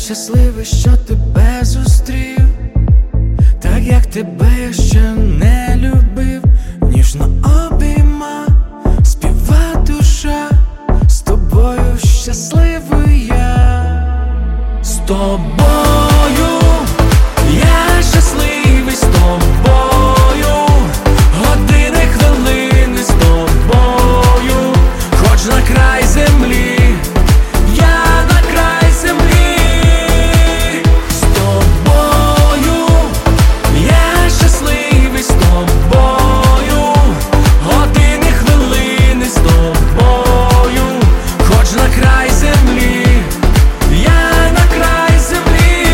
щасливий, що тебе зустрів, так як тебе я ще не любив. Ніжно обійма, співа душа, з тобою щасливий я. З тобою я щасливий, з тобою години, хвилини, з тобою, хоч на край землі, я на край землі. З тобою я щасливий, з тобою години, хвилини, з тобою, хоч на край землі, я на край землі.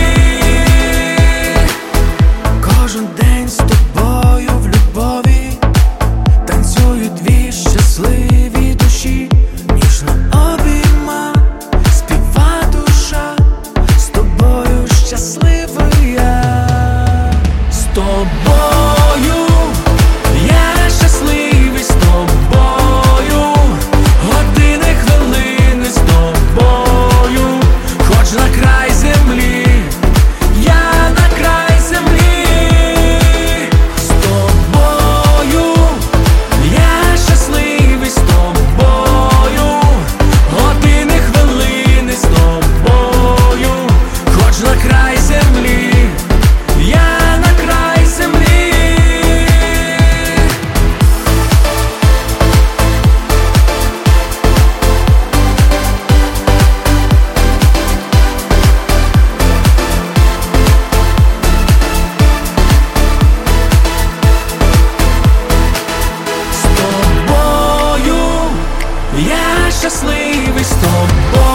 Кожен день з тобою в любові танцюють дві щасливі душі. Ніжно обійма, співа душа, з тобою щасливий я. З тобою я щасливий, з тобою години, хвилини, з тобою, хоч на край землі, я на край землі. З тобою я щасливий, з тобою години, хвилини, з тобою, хоч на край землі, я на край землі. З тобою я щасливий, з тобою